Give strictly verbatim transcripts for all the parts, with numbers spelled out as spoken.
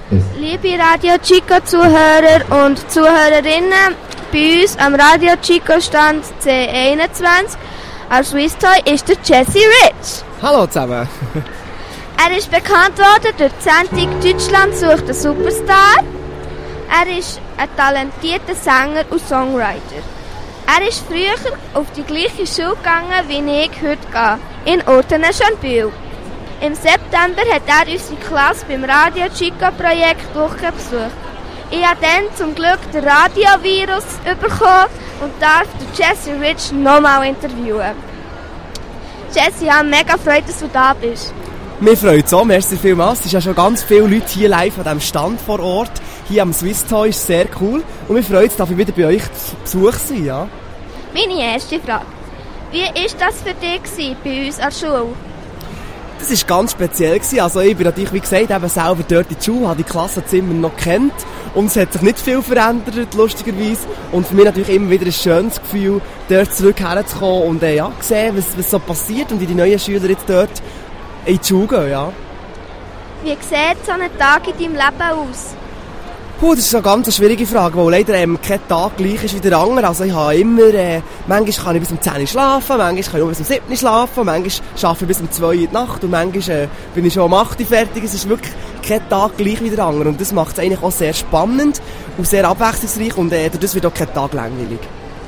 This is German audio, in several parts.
Liebe Radio Chico-Zuhörer und Zuhörerinnen, bei uns am Radio Chico-Stand C einundzwanzig als Swiss Toy ist der Jesse Rich. Hallo zusammen. Er ist bekannt worden durch die Sendung «Deutschland sucht einen Superstar». Er ist ein talentierter Sänger und Songwriter. Er ist früher auf die gleiche Schule gegangen, wie ich heute gehe, in Ortenay-Schönbühl. Im September hat er unsere Klasse beim Radio Chico-Projekt besucht. Ich habe dann zum Glück den Radiovirus bekommen und darf den Jesse Rich nochmal interviewen. Jesse, ich habe mega Freude, dass du da bist. Mir freut es auch, merci vielmals. Es sind ja schon ganz viele Leute hier live an diesem Stand vor Ort. Hier am Swiss Toy ist sehr cool. Und mir freut es, dass ich wieder bei euch zu Besuch sein, ja. Meine erste Frage. Wie war das für dich gewesen, bei uns an der Schule? Das war ganz speziell. Also ich bin natürlich, wie gesagt, eben selber dort in der Schule, habe die Klassenzimmer noch kennt. Und es hat sich nicht viel verändert, lustigerweise. Und für mich natürlich immer wieder ein schönes Gefühl, dort zurück herzukommen und äh, ja, sehen, was, was so passiert und wie die neuen Schüler jetzt dort in die Schule gehen, ja. Wie sieht so ein Tag in deinem Leben aus? Puh, das ist eine ganz schwierige Frage, weil leider ähm, kein Tag gleich ist wie der andere. Also ich habe immer, äh, manchmal kann ich bis um zehn Uhr schlafen, manchmal kann ich nur bis um sieben Uhr schlafen, manchmal arbeite ich bis um zwei Uhr in der Nacht und manchmal äh, bin ich schon um acht Uhr fertig. Es ist wirklich kein Tag gleich wie der andere und das macht es eigentlich auch sehr spannend und sehr abwechslungsreich und äh, das wird auch kein Tag langweilig.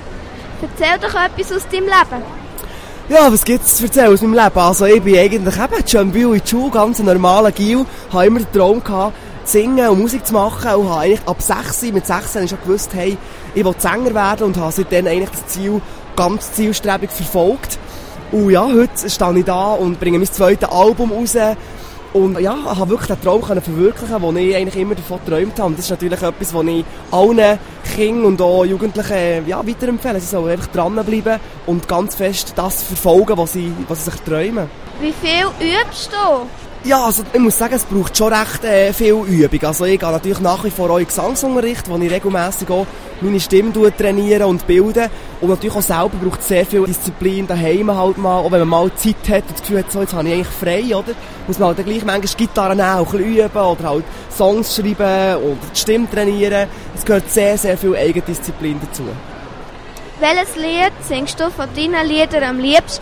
Erzähl doch etwas aus deinem Leben. Ja, was gibt's zu erzählen aus meinem Leben? Also ich bin eigentlich eben Schönbühl in die Schule, ganz ein normaler Gil, habe immer den Traum gehabt, singen und Musik zu machen und habe eigentlich ab sechs, mit sechzehn schon gewusst, hey, ich will Sänger werden und habe seitdem eigentlich das Ziel ganz zielstrebig verfolgt. Und ja, heute stehe ich da und bringe mein zweites Album raus und ja, habe wirklich den Traum verwirklichen, den ich eigentlich immer davon geträumt habe. Und das ist natürlich etwas, was ich allen Kindern und auch Jugendlichen ja, weiterempfehle. Sie sollen einfach dranbleiben und ganz fest das verfolgen, was sie, was sie sich träumen. Wie viel übst du? Ja, also ich muss sagen, es braucht schon recht äh, viel Übung. Also ich gehe natürlich nach wie vor auch in Gesangsunterricht, wo ich regelmässig auch meine Stimme trainiere und bilde. Und natürlich auch selber braucht es sehr viel Disziplin daheim halt mal. Auch wenn man mal Zeit hat und das Gefühl hat, so, jetzt habe ich eigentlich frei, oder? Muss man halt dann gleich manchmal Gitarre nehmen, auch ein bisschen üben oder halt Songs schreiben und die Stimme trainieren. Es gehört sehr, sehr viel Eigendisziplin dazu. Welches Lied singst du von deinen Liedern am liebsten?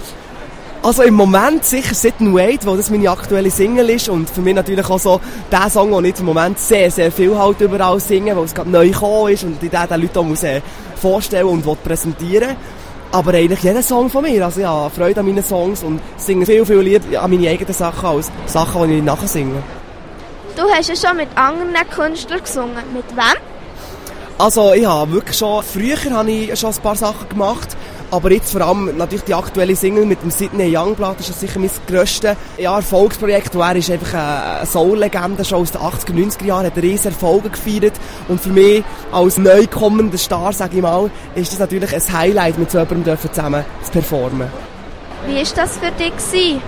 Also im Moment sicher Sit and Wait, weil das meine aktuelle Single ist und für mich natürlich auch so der Song, den ich im Moment sehr, sehr viel halt überall singe, weil es gerade neu gekommen ist und ich den den Leuten auch muss, äh, vorstellen und präsentieren. Aber eigentlich jeder Song von mir, also ja, Freude an meinen Songs und singe viel, viel Lieder an meine eigenen Sachen als Sachen, die ich nachher singe. Du hast ja schon mit anderen Künstlern gesungen. Mit wem? Also ich habe wirklich schon, früher habe ich schon ein paar Sachen gemacht. Aber jetzt vor allem natürlich die aktuelle Single mit dem Sidney Youngblood ist das sicher mein grösstes ja, Erfolgsprojekt. Er ist einfach eine Soul-Legende, schon aus den achtziger, neunziger Jahren, hat riesen Erfolge gefeiert. Und für mich als neu kommender Star, sage ich mal, ist das natürlich ein Highlight, mit so jemandem zusammen zu performen. Wie war das für dich gewesen?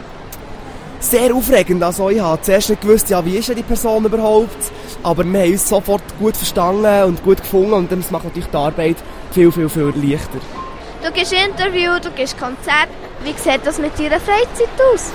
Sehr aufregend. Also ich habe zuerst nicht gewusst, ja, wie ist die Person überhaupt. Aber wir haben uns sofort gut verstanden und gut gefunden und das macht natürlich die Arbeit viel, viel, viel leichter. Du gibst Interview, du gibst Konzerte. Wie sieht das mit deiner Freizeit aus?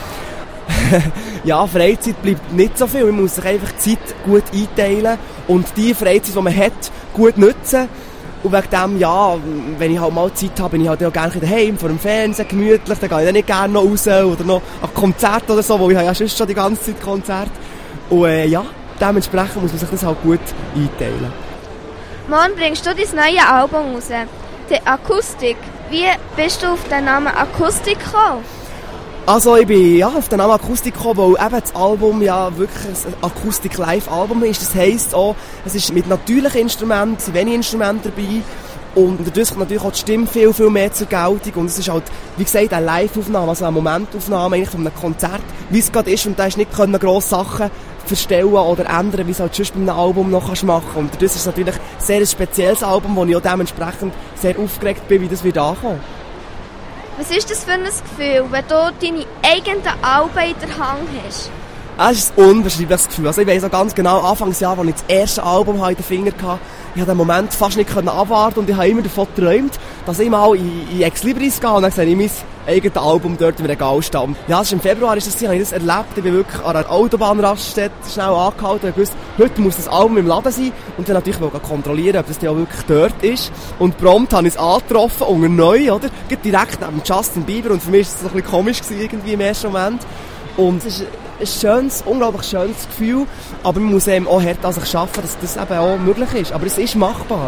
Ja, Freizeit bleibt nicht so viel. Man muss sich einfach die Zeit gut einteilen und die Freizeit, die man hat, gut nutzen. Und wegen dem, ja, wenn ich halt mal Zeit habe, bin ich halt auch gerne daheim, vor dem Fernsehen, gemütlich. Dann gehe ich dann nicht gerne noch raus oder noch an Konzerte oder so, weil ich habe ja sonst schon die ganze Zeit Konzerte. Und äh, ja, dementsprechend muss man sich das halt gut einteilen. Morgen bringst du dein neues Album raus. Die Akustik. Wie bist du auf den Namen Akustik gekommen? Also ich bin ja, auf den Namen Akustik gekommen, weil eben das Album ja wirklich ein Akustik-Live-Album ist. Das heisst auch, es ist mit natürlichen Instrumenten, es sind wenige Instrumente dabei und dadurch kommt natürlich auch die Stimme viel, viel mehr zur Geltung und es ist halt, wie gesagt, eine Live-Aufnahme, also eine Momentaufnahme eigentlich von einem Konzert, wie es gerade ist und da ist nicht können grosse Sachen verstellen oder ändern, wie es halt sonst bei einem Album noch kannst machen. Und das ist natürlich ein sehr spezielles Album, wo ich auch dementsprechend sehr aufgeregt bin, wie das wird ankommen. Was ist das für ein Gefühl, wenn du deine eigenen Alben in der Hand hast? Es ist ein unbeschreibliches Gefühl. Also ich weiss auch ganz genau, Anfangsjahr, als ich das erste Album in den Fingern hatte, ich konnte den Moment fast nicht abwarten und ich habe immer davon geträumt, dass ich mal in, in Ex Libris gehe und dann sehe ich mein eigenes Album dort im Regal stehen. Ja, das ist im Februar, ist das, habe ich das erlebt. Ich bin wirklich an einer Autobahnraststätte schnell angehalten und gewusst, heute muss das Album im Laden sein und dann natürlich wollte ich kontrollieren, ob das dann auch wirklich dort ist. Und prompt habe ich es angetroffen, unter neu, oder? Direkt neben Justin Bieber und für mich war es ein bisschen komisch gewesen, irgendwie im ersten Moment. Und es ist ein schönes, unglaublich schönes Gefühl, aber man muss eben auch hart an sich arbeiten, dass das eben auch möglich ist. Aber es ist machbar.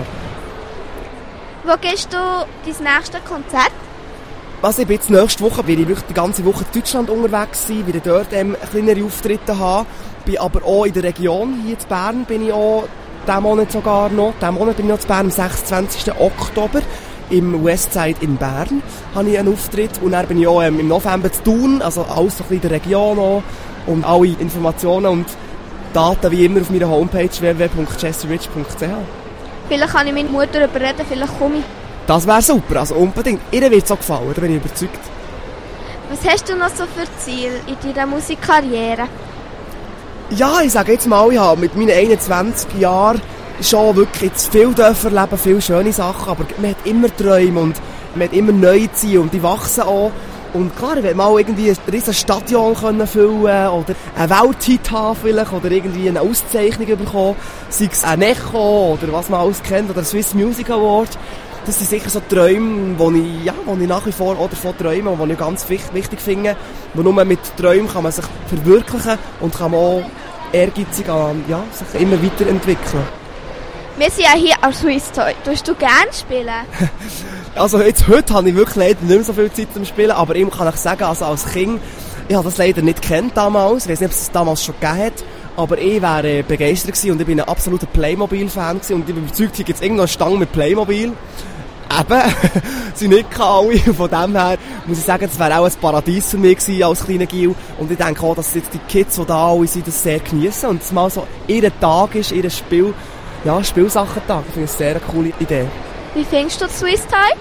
Wo gehst du dein nächstes Konzert? Also ich bin jetzt nächste Woche, bin ich wirklich die ganze Woche in Deutschland unterwegs sein, werde dort ähm, kleinere Auftritte haben, bin aber auch in der Region, hier in Bern bin ich auch, diesen Monat sogar noch, diesen Monat bin ich noch in Bern, am sechsundzwanzigsten Oktober. Im Westside in Bern habe ich einen Auftritt und dann bin ich auch ähm, im November zu Thun, also alles so ein bisschen in der Region auch. Und alle Informationen und Daten wie immer auf meiner Homepage w w w punkt jesse rich punkt c h. Vielleicht kann ich meine Mutter überreden, vielleicht komme ich. Das wäre super, also unbedingt. Ihr wird es auch gefallen, da bin ich überzeugt. Was hast du noch so für Ziele in deiner Musikkarriere? Ja, ich sage jetzt mal, ich habe mit meinen einundzwanzig Jahren schon wirklich jetzt viel dürfen erleben, viele schöne Sachen, aber man hat immer Träume und man hat immer neue Ziele und die wachsen auch. Und klar, ich will mal irgendwie ein riesiges Stadion können füllen oder einen Welthit haben vielleicht oder irgendwie eine Auszeichnung bekommen, sei es ein Echo oder was man alles kennt oder ein Swiss Music Award. Das sind sicher so Träume, die ich, ja, die ich nach wie vor auch davon träume und die ich ganz wichtig finde. Weil nur mit Träumen kann man sich verwirklichen und kann man auch ehrgeizig ja, sich immer weiterentwickeln. Wir sind ja hier als Swiss Toy. Tust du gerne spielen? Also jetzt, heute habe ich wirklich leider nicht mehr so viel Zeit zum Spielen, aber ich kann euch sagen, also als Kind, ich habe das leider nicht gekannt damals, ich weiß nicht, ob es das damals schon gegeben hat, aber ich wäre begeistert gewesen und ich bin ein absoluter Playmobil-Fan gewesen und ich bin überzeugt, hier gibt es irgendeine eine Stange mit Playmobil. Eben, sie nicht alle. Von dem her muss ich sagen, das wäre auch ein Paradies für mich gewesen als kleiner Gil. Und ich denke auch, dass jetzt die Kids, die da alle sind, das sehr genießen und es mal so ihr Tag ist, ihr Spiel, ja, Spielsachen-Tag. Ich finde es eine sehr coole Idee. Wie findest du die Swiss Toy?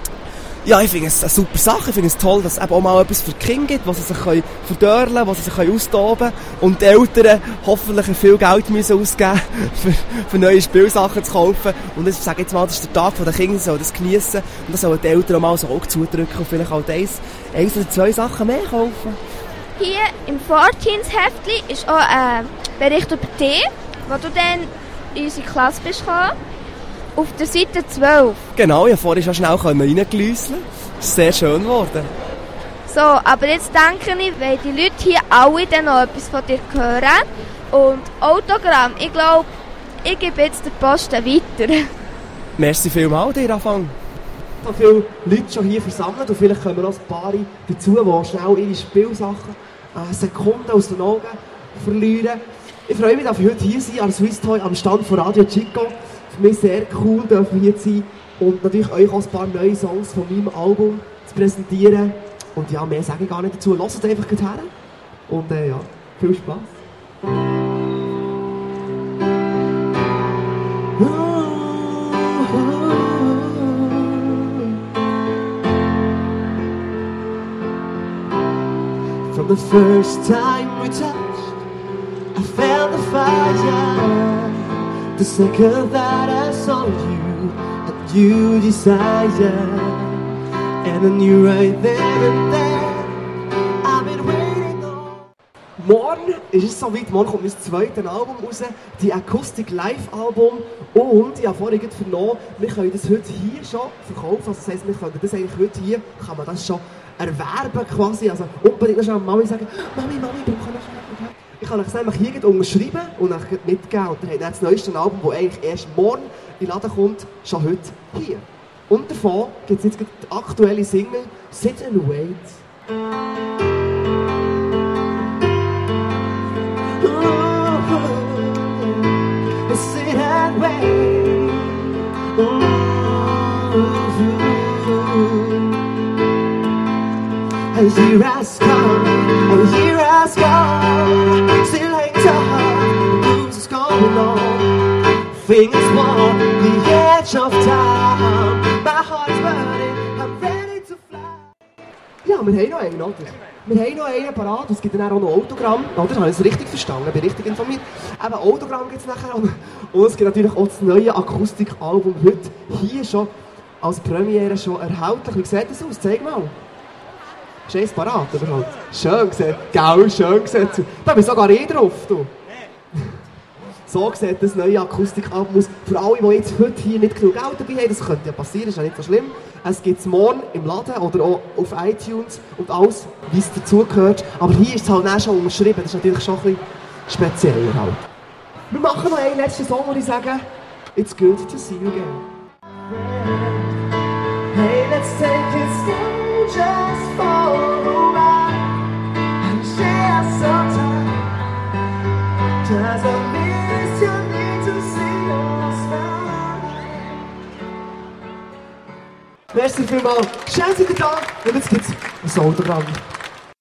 Ja, ich finde es eine super Sache. Ich finde es toll, dass es eben auch mal etwas für die Kinder gibt, wo sie sich verdörlen können, wo sie sich austoben können. Und die Eltern hoffentlich viel Geld müssen ausgeben für, für neue Spielsachen zu kaufen. Und ich sage jetzt mal, das ist der Tag der Kinder, sie sollen das geniessen. Und das sollen die Eltern auch mal so Auge zudrücken und vielleicht auch eins, eins oder zwei Sachen mehr kaufen. Hier im Vorteens-Heftli ist auch ein Bericht über dich, wo du dann in unsere Klasse bist gekommen. Auf der Seite zwölf. Genau, ich konnte vorhin schon schnell reinglüsseln. Das ist sehr schön geworden. So, aber jetzt denke ich, weil die Leute hier alle dann noch etwas von dir hören. Und Autogramm, ich glaube, ich gebe jetzt den Posten weiter. Merci vielmals dir, Anfang. So viele Leute schon hier versammelt und vielleicht kommen noch ein paar dazu, die schnell ihre Spielsachen eine Sekunde aus den Augen verlieren. Ich freue mich, dass ich heute hier sein an Swiss Toy am Stand von Radio Chico. Für mich sehr cool, dürfen hier zu sein und natürlich euch auch ein paar neue Songs von meinem Album zu präsentieren. Und ja, mehr sage ich gar nicht dazu. Lasst einfach gut her. Und äh, ja, viel Spaß. From the first time we touched, I felt the fire. The second that I saw you, and you desire, and I knew right then and there, I've been waiting on. Morgen ist es soweit, morgen kommt mein zweites Album raus, die Acoustic Live Album, und ich habe vorhin vernommen, wir können das heute hier schon verkaufen, also das heisst, wir können das eigentlich heute hier, kann man das schon erwerben quasi, also unbedingt noch schnell Mami sagen, Mami, Mami, du kannst noch schnell. Ich kann euch das einfach hier unterschreiben und euch mitgeben. Und dann habt ihr das neueste Album, das eigentlich erst morgen in den Laden kommt, schon heute hier. Und davon gibt es jetzt die aktuelle Single «Sit and Wait». Oh, sit and wait. Oh, a year has come, a year has gone, still ain't done, the blues is going on, fingers warm, the edge of time, my heart's burning, I'm ready to fly. Ja, wir haben noch einen, oder? Wir haben noch einen parat, es gibt dann auch noch Autogramm. Oder? Habe ich es richtig verstanden? Bin richtig informiert? Eben, Autogramm gibt es nachher. Und, und es gibt natürlich auch das neue Akustikalbum heute hier schon als Premiere schon erhältlich. Wie sieht das aus? Zeig mal. Ist eins parat überhaupt? Schön gesehen. Gell, schön gesehen. Da bin sogar ich drauf, du. So sieht das neue Akustikalbum aus. Für alle, die jetzt heute hier nicht genug Geld dabei haben, das könnte ja passieren, ist ja nicht so schlimm. Es gibt es morgen im Laden oder auch auf iTunes und alles, wie es dazugehört. Aber hier ist es halt auch schon umschrieben, das ist natürlich schon ein bisschen spezieller halt. Wir machen noch einen letzten Song, wo ich sage, it's good to see you again. Hey, let's take it slow, just for a ride and share some time. Just a miss you need to see us now. Merci vielmals, schön seid ihr da und jetzt gibt's ein Autogramm.